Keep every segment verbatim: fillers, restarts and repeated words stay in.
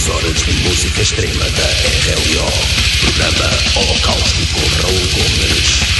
duas horas de música extrema da R L O. Programa Holocausto com Raul Gomes.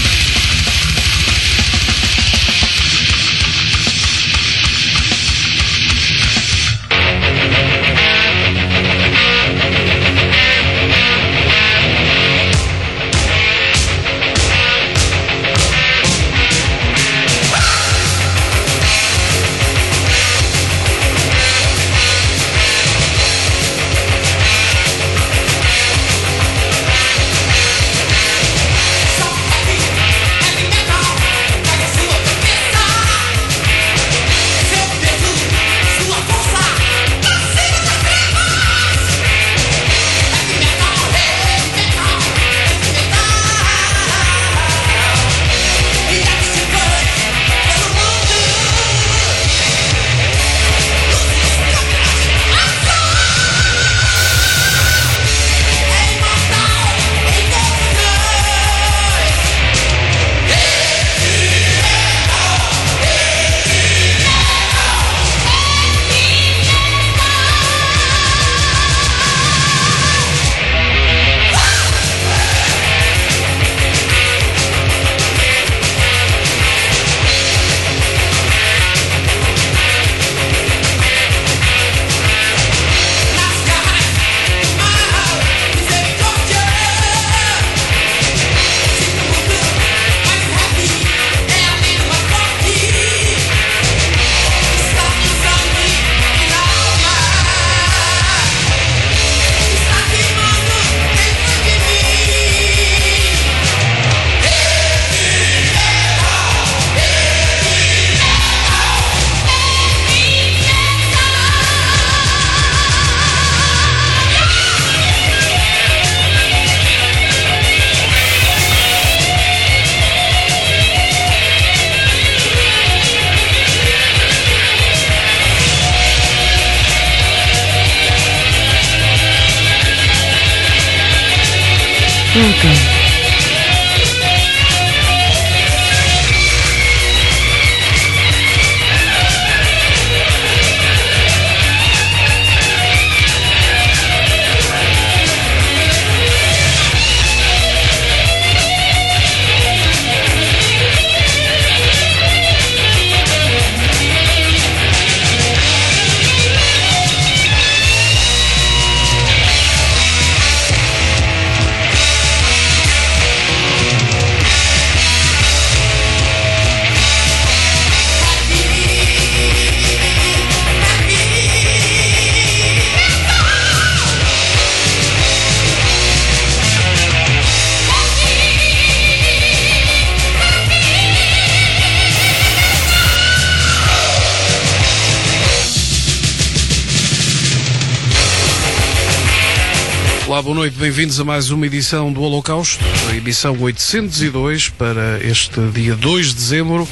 Olá, boa noite, bem-vindos a mais uma edição do Holocausto, a edição oitocentos e dois para este dia dois de dezembro.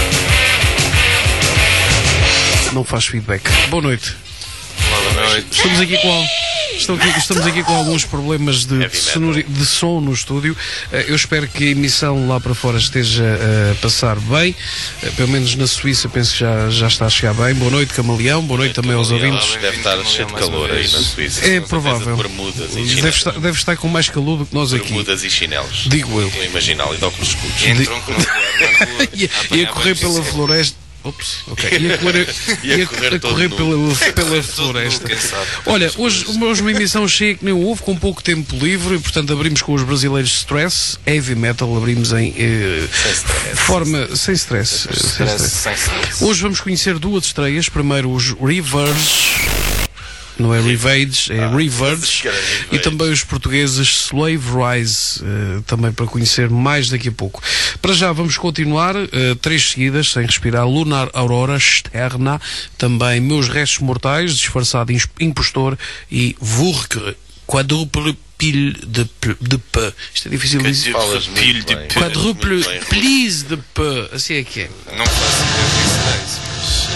Não faz feedback. Boa noite. Olá, boa noite. Estamos aqui com, estamos aqui, estamos aqui com alguns problemas de, de, sonori, de som no estúdio. Eu espero que a emissão lá para fora esteja a passar bem. Pelo menos na Suíça penso que já, já está a chegar bem. Boa noite, Camaleão. Boa noite também aos ouvintes. Deve estar cheio de calor aí na Suíça. É provável. Deve estar, deve estar com mais calor do que nós aqui. Bermudas e chinelos. Digo eu. Estou a imaginar ali de óculos escuros. Entram com rua. E a correr pela floresta. Ops, ok. E a correr, e a, a correr, a correr pela, pela floresta. Olha, hoje, hoje uma emissão cheia que nem houve, com pouco tempo livre, portanto abrimos com os brasileiros Stress, Heavy Metal, abrimos em eh, Sem stress. forma sem stress. Sem sem stress, stress. sem stress. Hoje vamos conhecer duas estreias. Primeiro os Reverge. Não é Revage, é Ah, Reverge, e também os portugueses Slave Rise, uh, também para conhecer mais daqui a pouco. Para já vamos continuar, uh, três seguidas, sem respirar: Lunar Aurora, Sterna, também Meus Restos Mortais, Disfarçado Impostor e Vurkre, quadruple pile de, de P. Isto é difícil de dizer. Pile de P. Quadruple please de P, assim é que é. Não faço ideia disso, mas...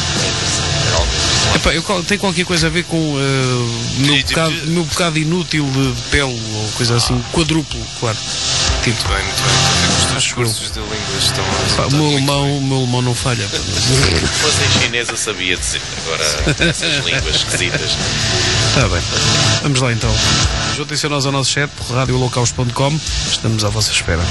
Epá, eu tenho qualquer coisa a ver com o uh, meu, bocado, meu bocado inútil de pele ou coisa assim, quadruplo, claro. Tipo, Muito bem, muito bem. Os teus cursos de línguas estão a pá, o meu alemão, o meu alemão não falha. Se fosse em chinês eu sabia dizer. Agora essas línguas esquisitas. Está bem. Vamos lá então. Juntem-se a nós ao nosso chat, rádio holocausto ponto com. Estamos à vossa espera.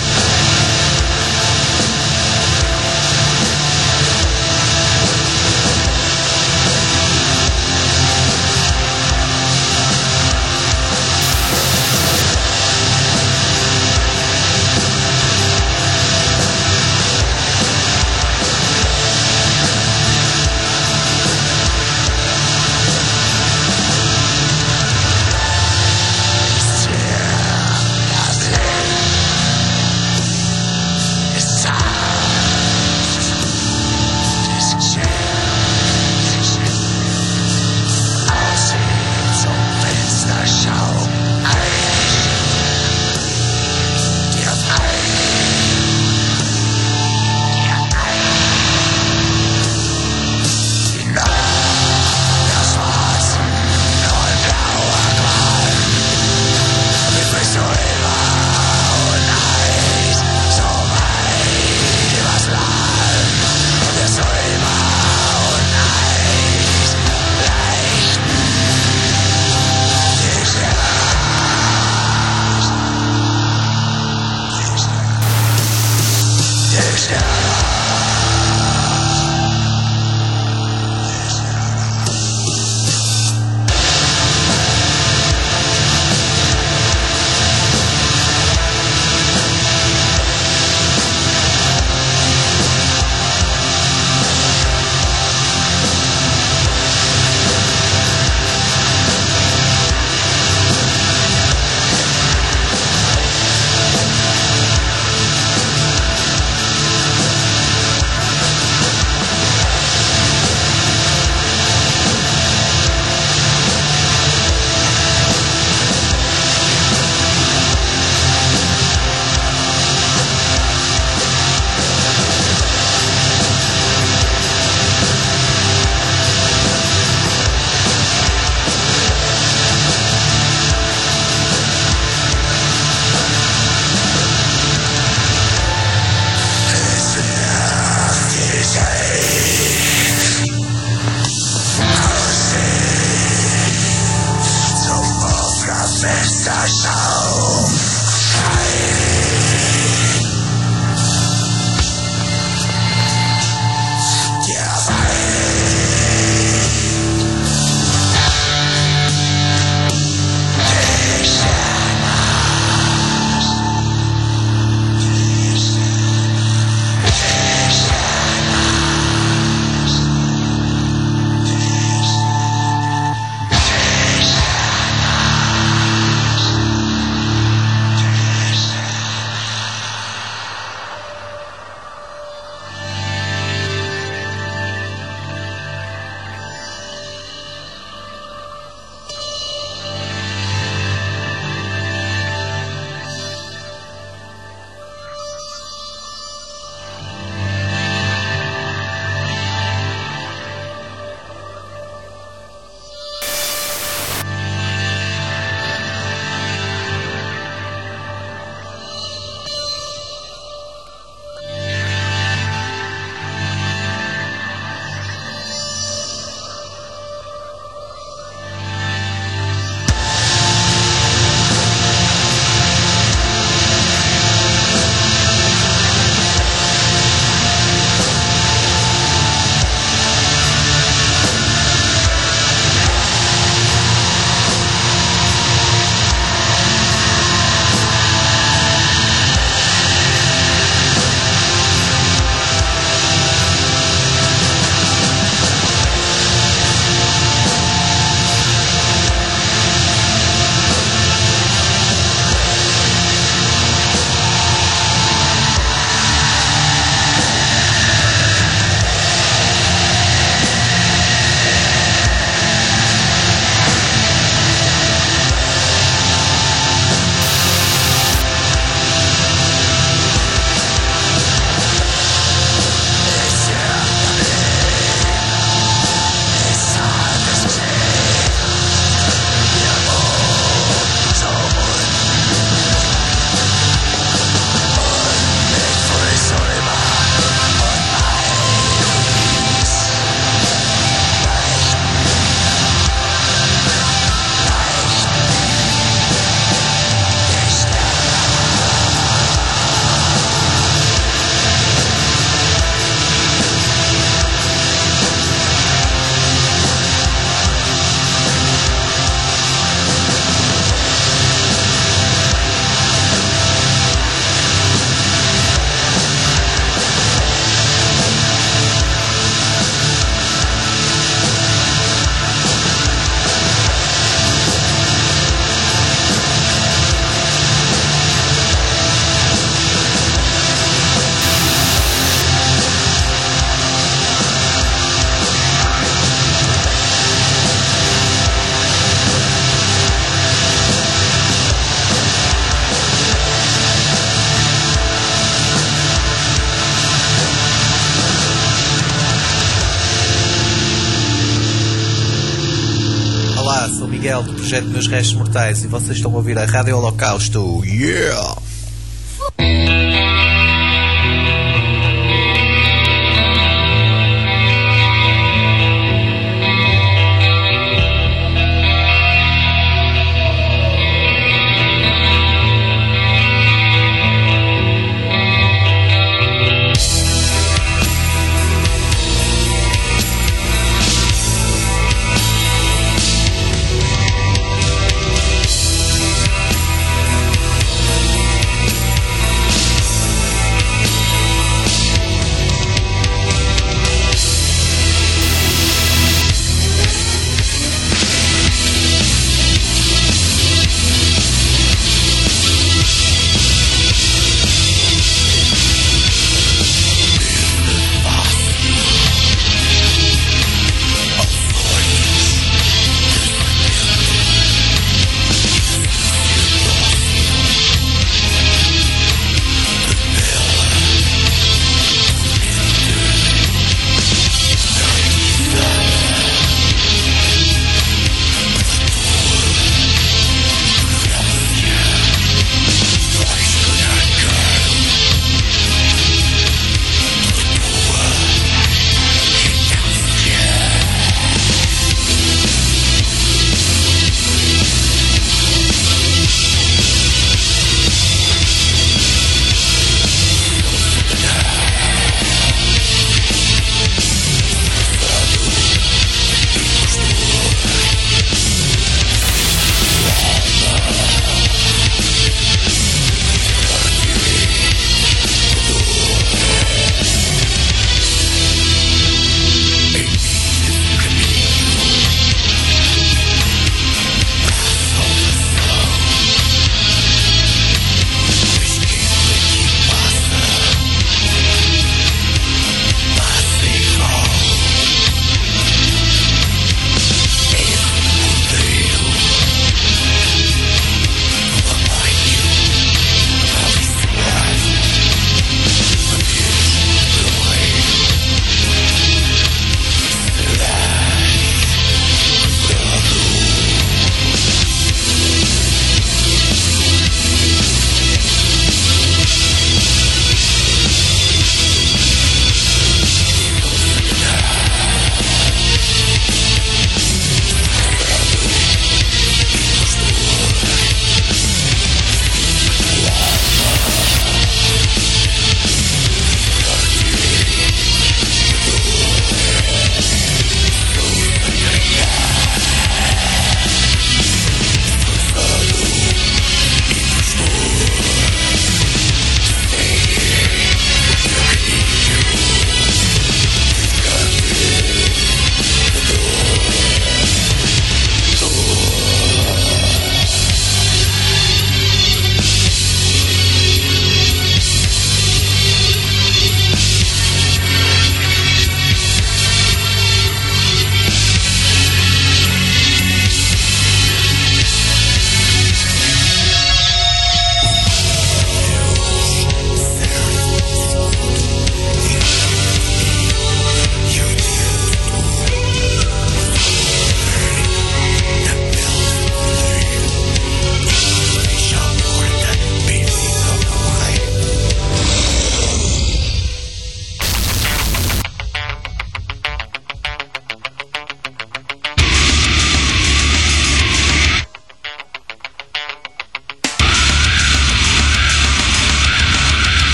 Olá, sou o Miguel do projeto Meus Restos Mortais e vocês estão a ouvir a Rádio Holocausto. Yeah!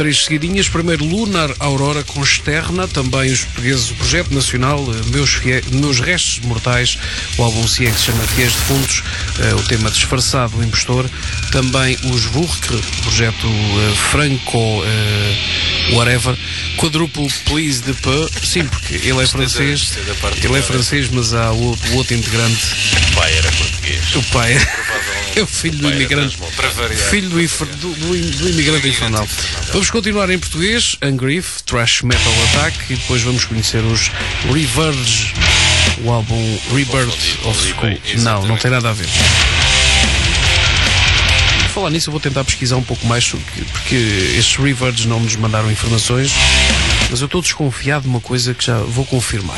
três seguidinhas. Primeiro, Lunar Aurora com Externa, também os portugueses, o projeto nacional, Meus, Fie... Meus Restos Mortais, o álbum C I E que se chama Fiéis Defuntos, uh, o tema Disfarçado, o Impostor. Também os Vurkre, projeto uh, Franco uh, Whatever. Quadruple Please de Peu, sim, porque ele é francês, ele é francês, mas há o, o outro integrante. O pai era português. O pai é o filho do imigrante, filho do, do, do, do imigrante infernal. Vamos continuar em português, Ungrief, Thrash Metal Attack, e depois vamos conhecer os Reverge, o álbum Rebirth of School. Não, não tem nada a ver. Por falar nisso, eu vou tentar pesquisar um pouco mais, porque estes Reverge não nos mandaram informações, mas eu estou desconfiado de uma coisa que já vou confirmar.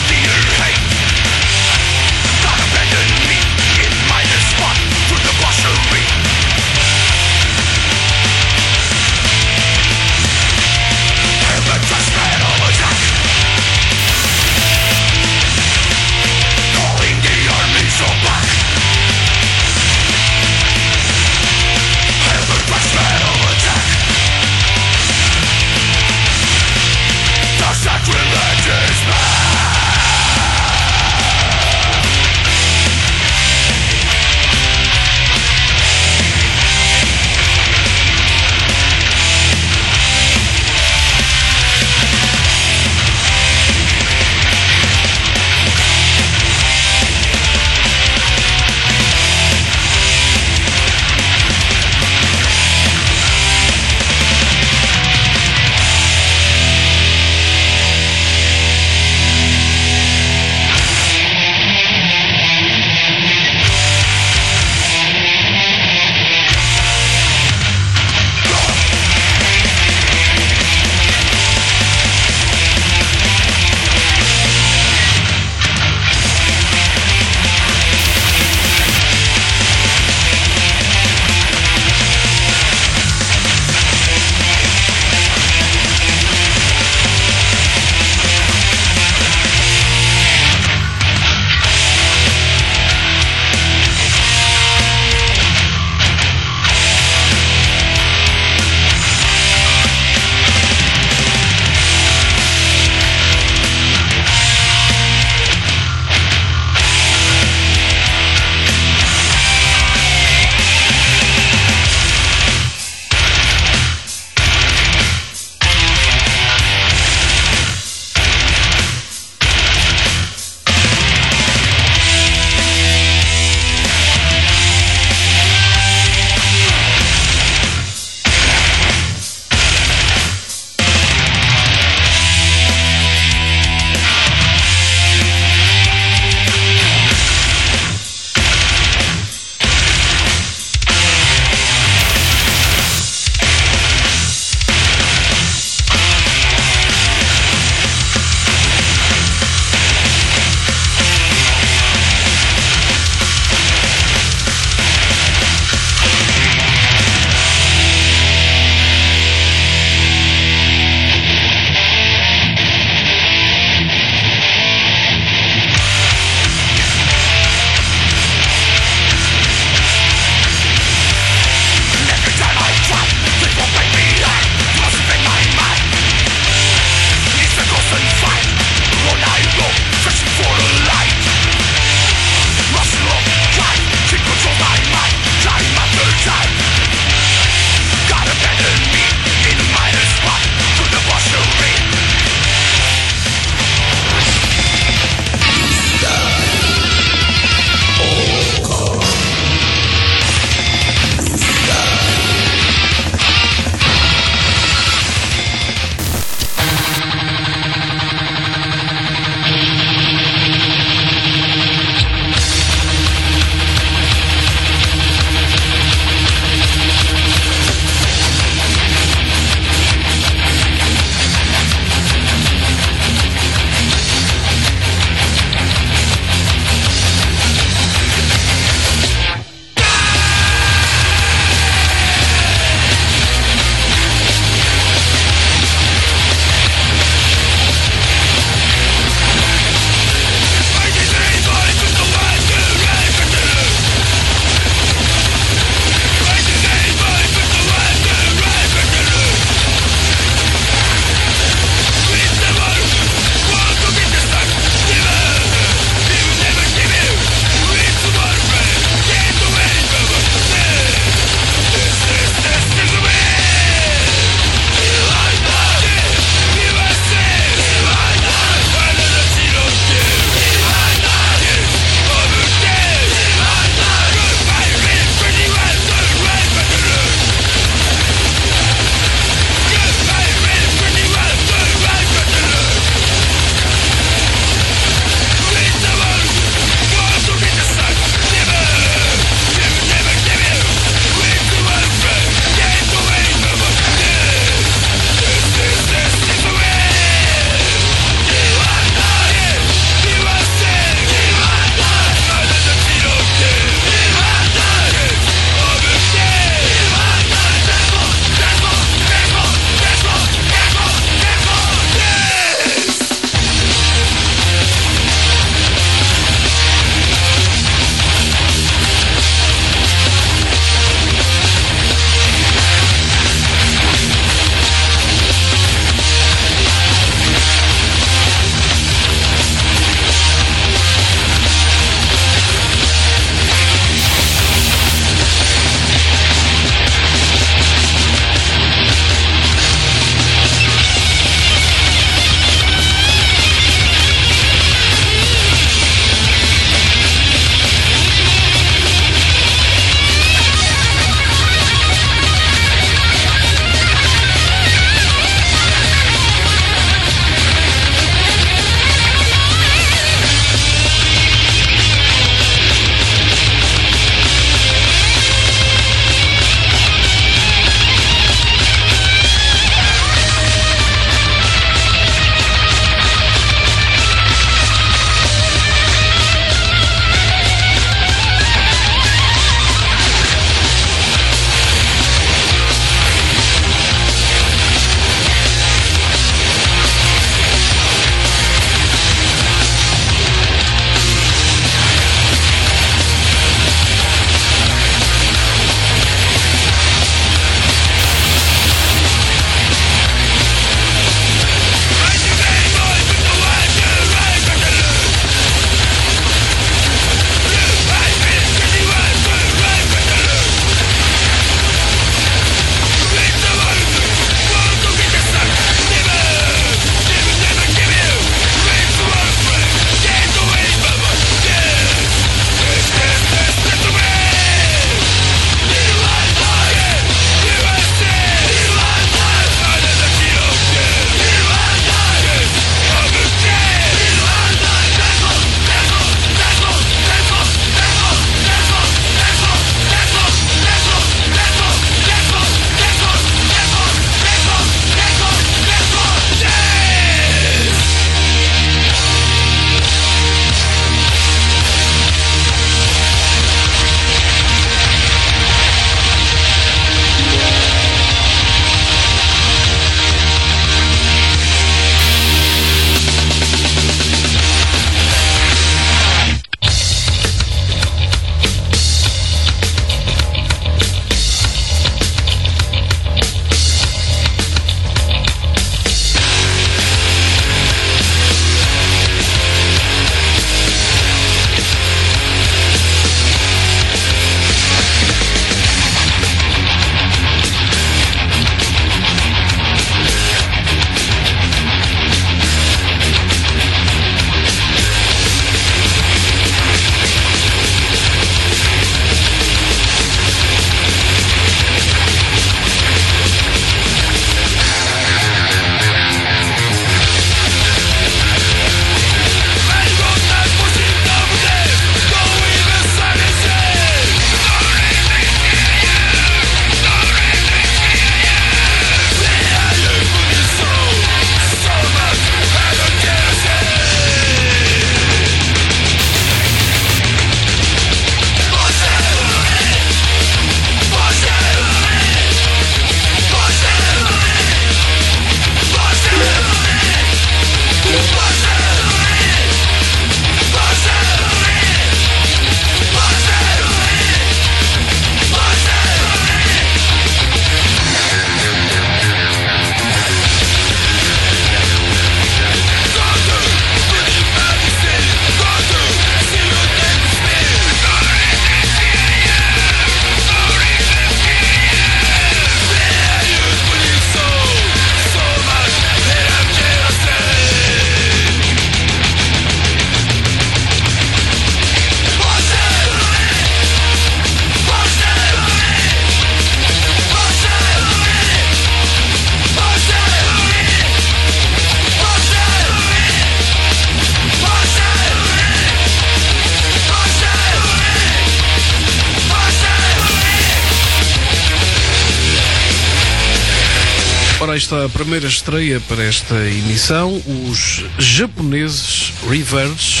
está a primeira estreia para esta emissão, os japoneses Reverge.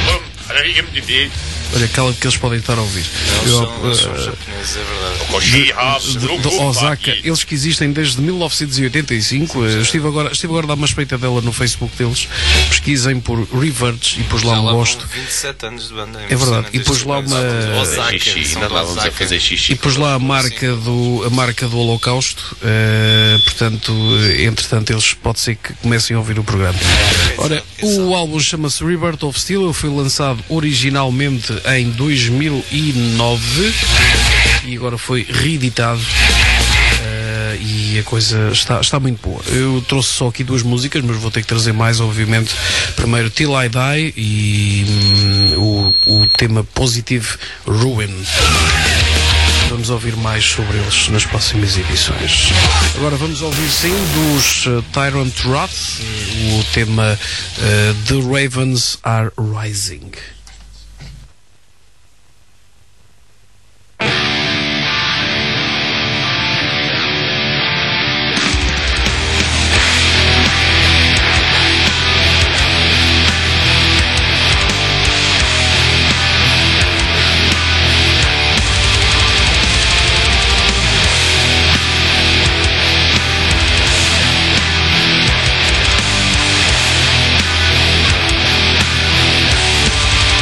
Olha, aquela que eles podem estar a ouvir. Eles Eu, são, eles são uh, japoneses, é verdade. de, de Osaka, eles que existem desde mil novecentos e oitenta e cinco. Eu estive agora, estive agora a dar uma espreitadela no Facebook deles. Pesquisem por Reverge e pus lá um Já lá gosto. vão vinte e sete anos de banda. É verdade. E pus lá uma. Osaka, Xixi, são ainda de lá vamos a Osaka. fazer xixi. E pus lá a marca do, a marca do Holocausto. Uh, portanto, uh, entretanto, eles pode ser que comecem a ouvir o programa. Ora, o álbum chama-se Rebirth of Steel. Ele foi lançado originalmente em dois mil e nove e agora foi reeditado. Uh, e a coisa está, está muito boa. Eu trouxe só aqui duas músicas, mas vou ter que trazer mais, obviamente. Primeiro Till I Die e hum, o, o tema Positive Ruin. Vamos ouvir mais sobre eles nas próximas edições. Agora vamos ouvir sim dos uh, Tyrant Wrath, o tema uh, The Ravens Are Rising. Thank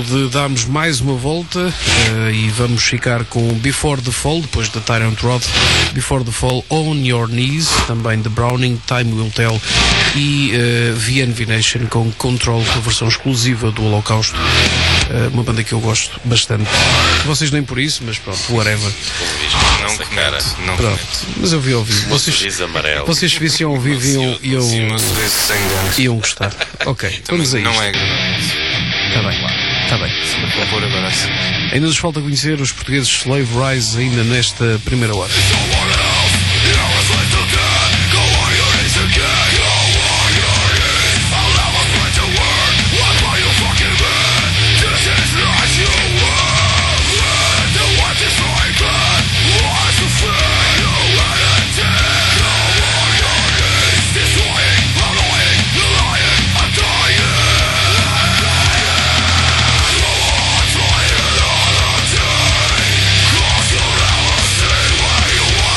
de darmos mais uma volta uh, e vamos ficar com Before the Fall, depois da Tyrant Rod, Before the Fall, On Your Knees, também de Browning, Time Will Tell, e uh, V N V Nation com Control, a versão exclusiva do Holocausto, uh, uma banda que eu gosto bastante. Vocês nem por isso, mas pronto, whatever. Não cara, não pronto, mas eu vi ao vivo. Vocês, vocês se vissem ao vivo iam, iam, iam gostar. Ok, vamos a isto. Não é agradável. Está bem, está bem. Vou pôr agora assim. Ainda nos falta conhecer os portugueses Slave Rise ainda nesta primeira hora. You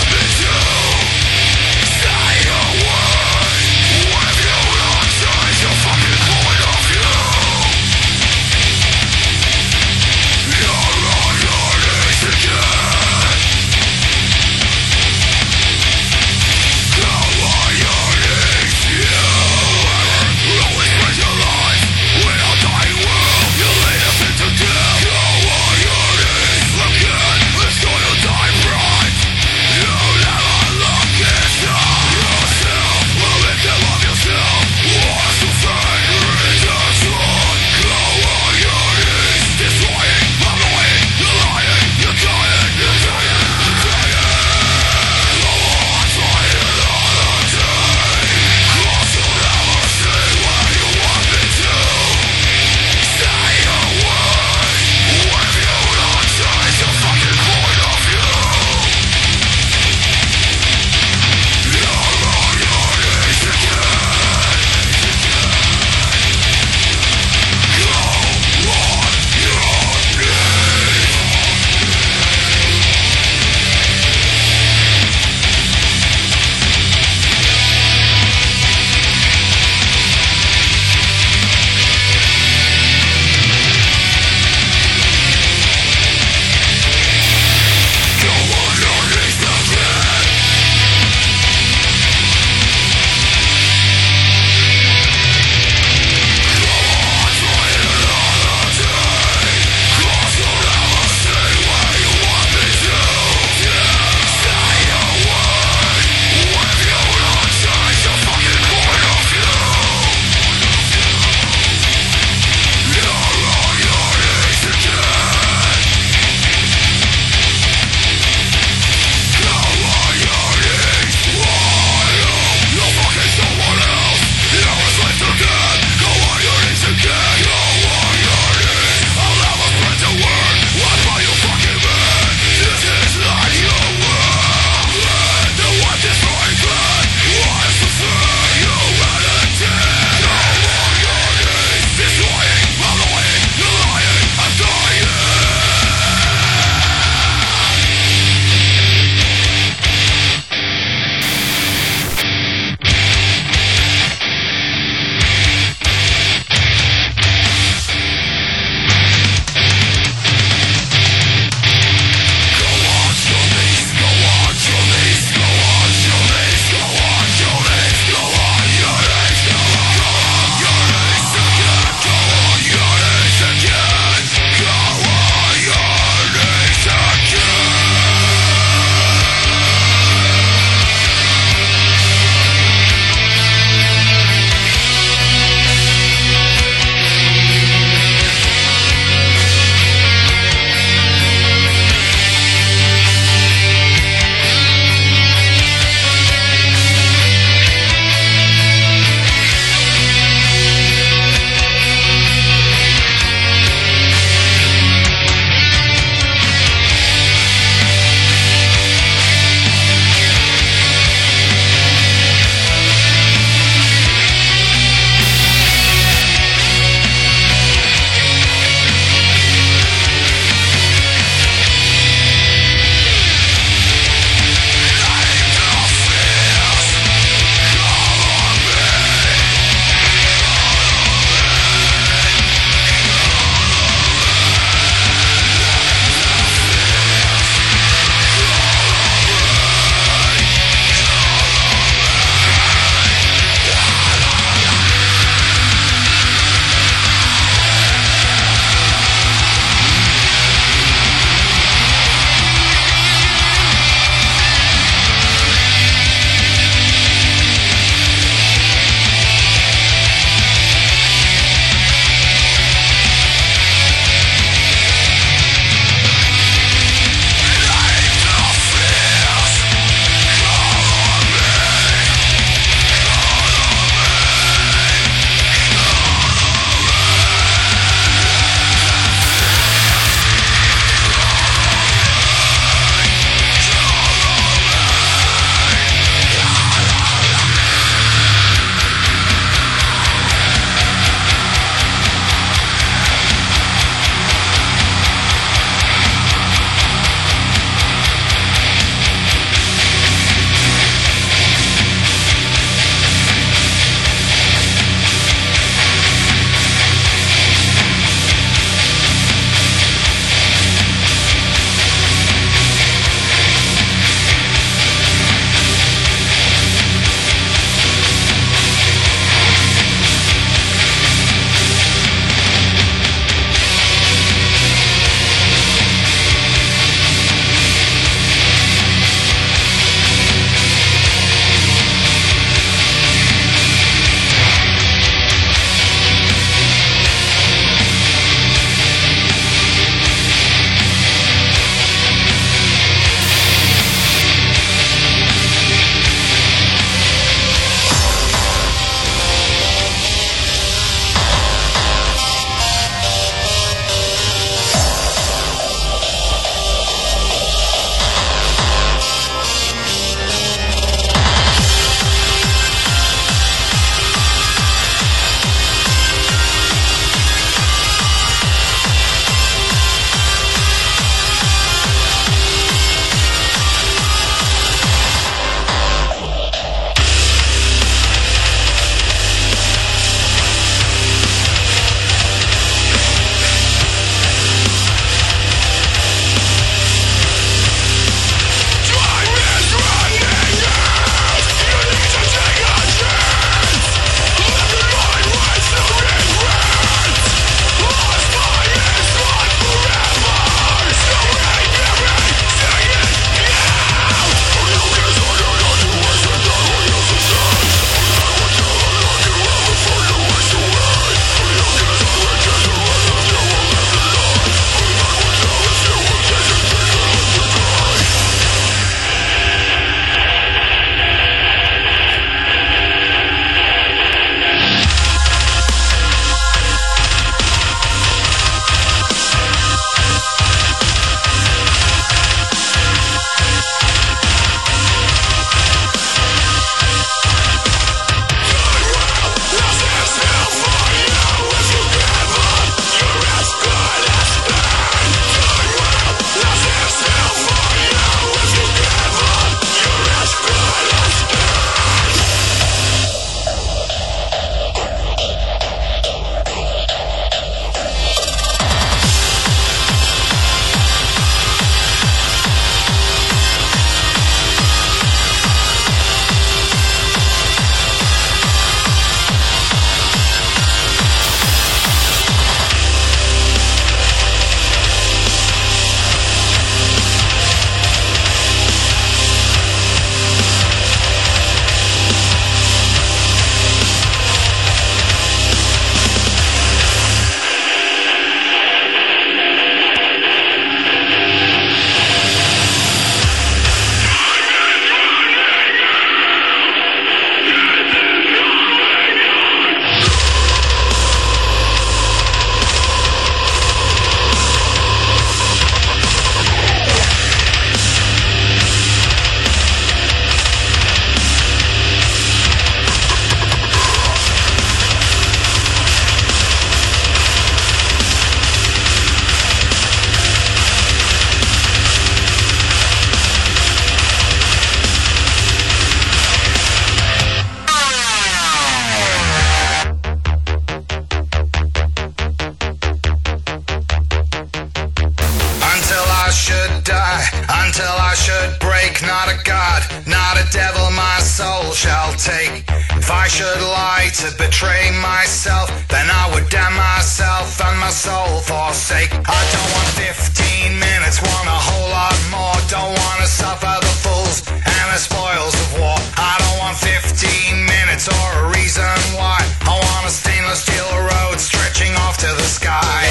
until I should break. Not a god, not a devil my soul shall take. If I should lie to betray myself, then I would damn myself and my soul forsake. I don't want fifteen minutes, want a whole lot more. Don't wanna suffer the fools and the spoils of war. I don't want fifteen minutes or a reason why. I want a stainless steel road stretching off to the sky.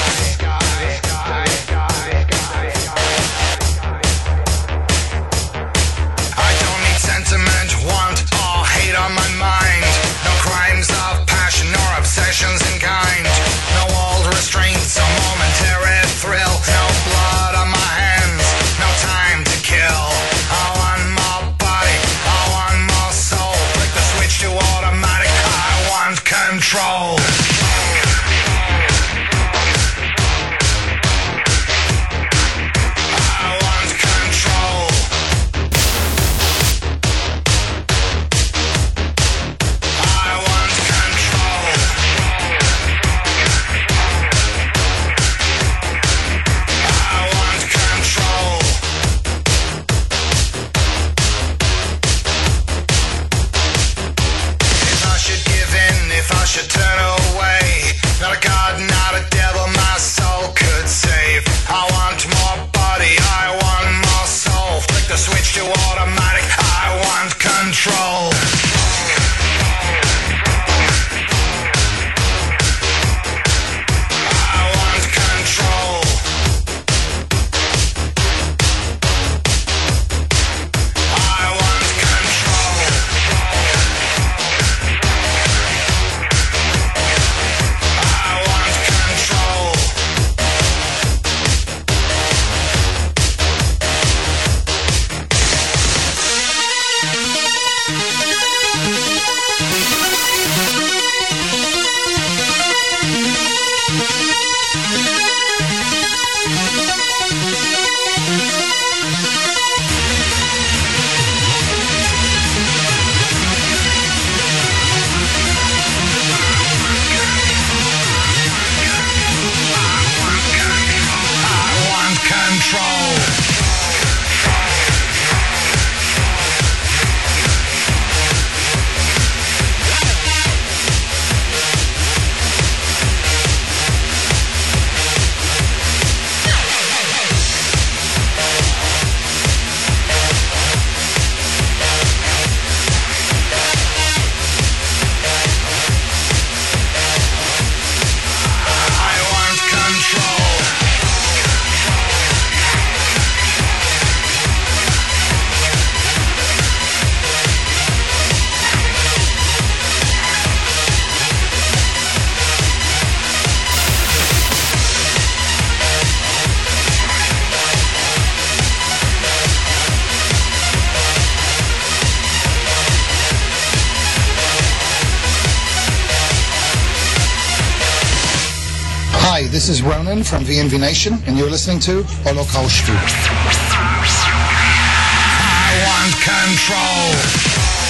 I don't need sentiment, want or hate on my mind. No crimes of passion nor obsessions in kind. No old restraints or momentary thrill. No blood on my hands, no time to kill. I want more body, I want more soul. Flick the switch to automatic, I want control. Should turn away. Not a god, not a devil my soul could save. I want more body, I want more soul. Flick the switch to automatic, I want control. I want control. I want control. Hi, this is Ronan from V N V Nation, and you're listening to Holocausto. I want control.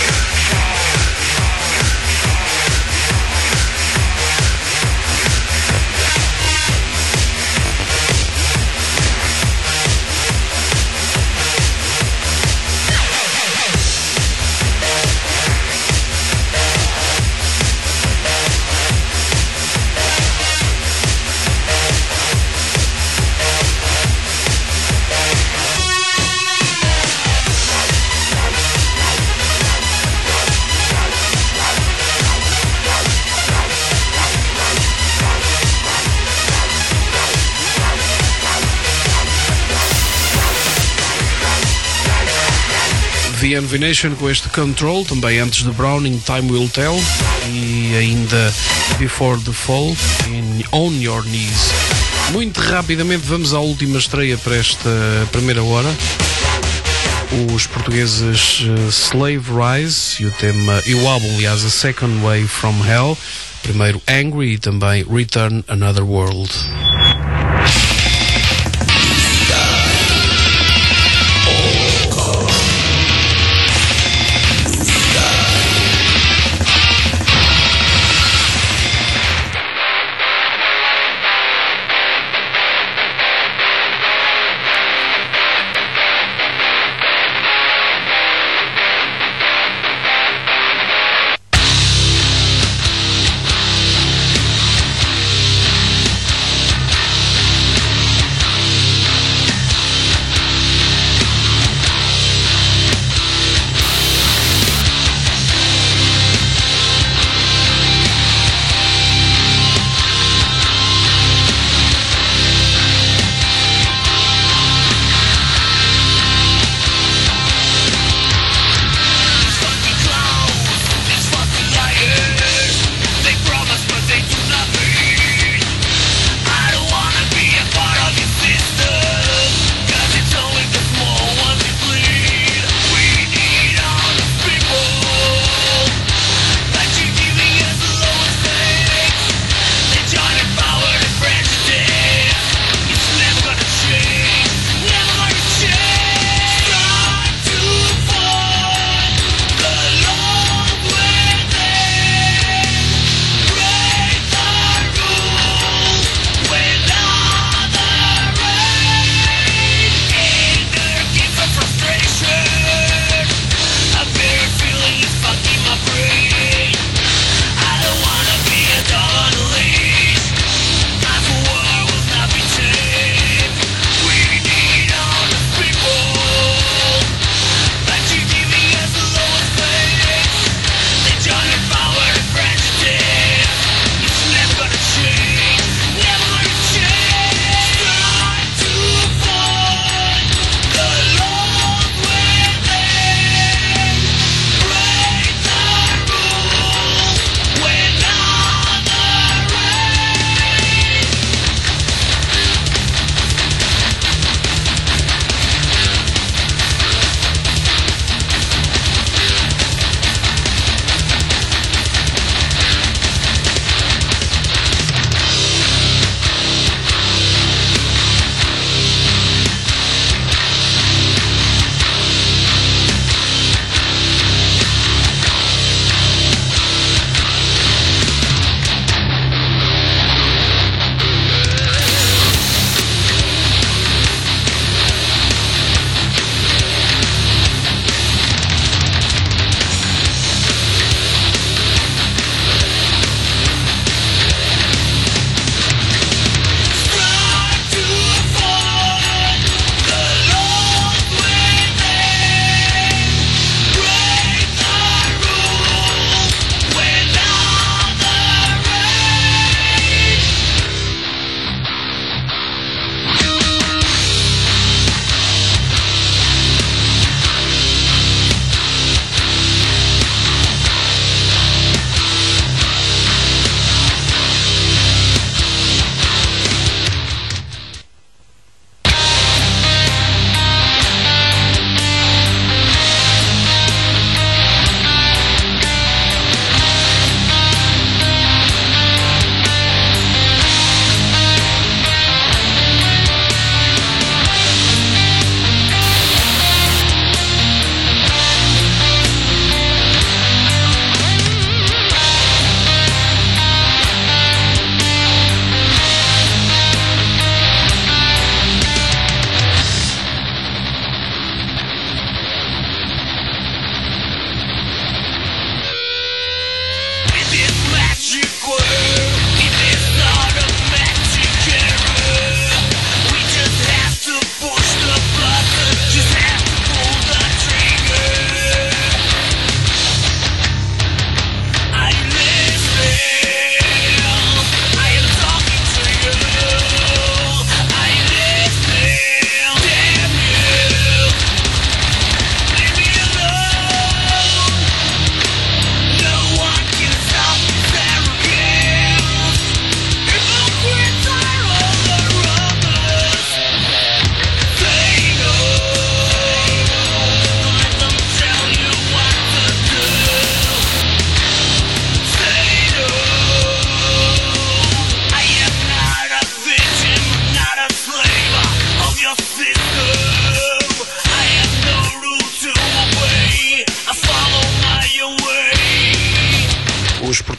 V N V Nation com este Control, também antes de Browning, Time Will Tell, e ainda Before the Fall, in On Your Knees. Muito rapidamente vamos à última estreia para esta primeira hora. Os portugueses uh, Slave Rise e o tema e o álbum, aliás, A Second Way from Hell. Primeiro Angry e também Return Another World.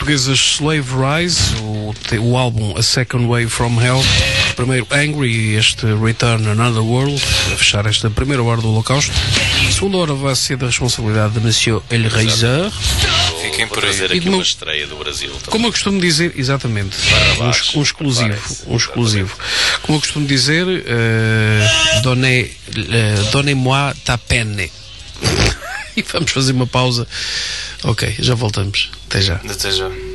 portuguesas Slave Rise, o, o álbum A Second Wave from Hell, primeiro Angry e este Return Another World, a fechar esta primeira hora do Holocausto. A segunda hora vai ser da responsabilidade de Monsieur El Reiser. Fiquem por Vou aí. trazer E aqui de uma uma- estreia do Brasil também. Como eu costumo dizer, exatamente, um, ex- um exclusivo, Parece, um exclusivo. Como eu costumo dizer, uh, donnez, uh, donnez-moi ta penne. E vamos fazer uma pausa. Ok, já voltamos. Até já. Até já.